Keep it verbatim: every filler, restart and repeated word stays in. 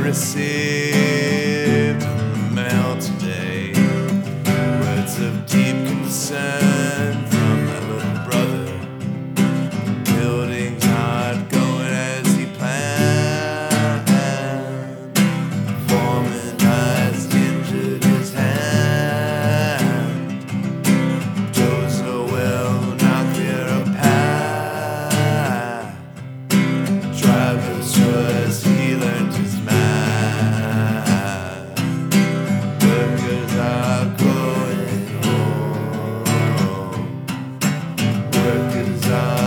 received in the mail today. Words of deep concern from my little brother. Buildings aren't going as he planned. Foreman has injured his hand. Joe's so well now clear a path. Driver's trust, he learned his math. Workers are going home. Workers are